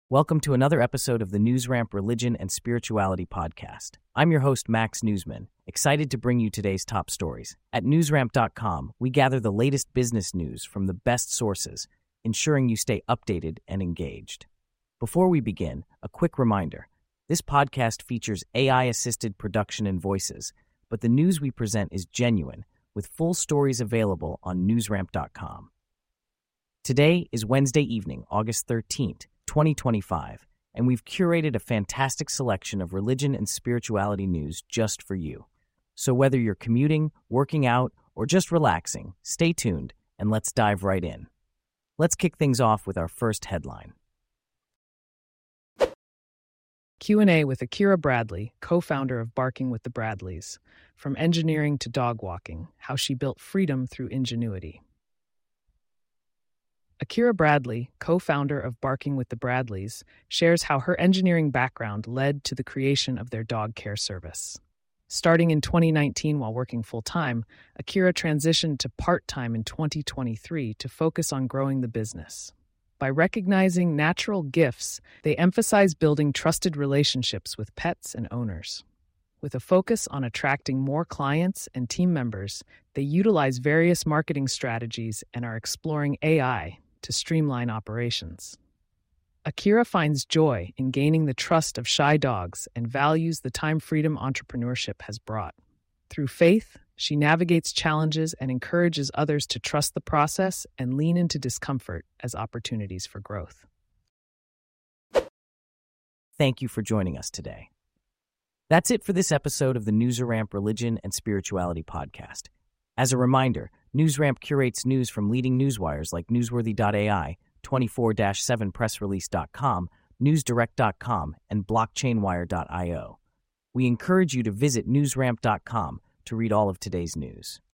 Welcome to another episode of the NewsRamp Religion and Spirituality Podcast. I'm your host, Max Newsman, excited to bring you today's top stories. At newsramp.com, we gather the latest business news from the best sources, ensuring you stay updated and engaged. Before we begin, a quick reminder. This podcast features AI-assisted production and voices, but the news we present is genuine, with full stories available on newsramp.com. Today is Wednesday evening, August 13th, 2025, and we've curated a fantastic selection of religion and spirituality news just for you. So whether you're commuting, working out, or just relaxing, stay tuned and let's dive right in. Let's kick things off with our first headline. Q&A with Akira Bradley, co-founder of Barking with the Bradleys. From engineering to dog walking, how she built freedom through ingenuity. Akira Bradley, co-founder of Barking with the Bradleys, shares how her engineering background led to the creation of their dog care service. Starting in 2019 while working full-time, Akira transitioned to part-time in 2023 to focus on growing the business. By recognizing natural gifts, they emphasize building trusted relationships with pets and owners. With a focus on attracting more clients and team members, they utilize various marketing strategies and are exploring AI to streamline operations. Akira finds joy in gaining the trust of shy dogs and values the time freedom entrepreneurship has brought. Through faith, she navigates challenges and encourages others to trust the process and lean into discomfort as opportunities for growth. Thank you for joining us today. That's it for this episode of the NewsRamp Religion and Spirituality Podcast. As a reminder, NewsRamp curates news from leading newswires like Newsworthy.ai, 24/7pressrelease.com, NewsDirect.com, and BlockchainWire.io. We encourage you to visit newsramp.com to read all of today's news.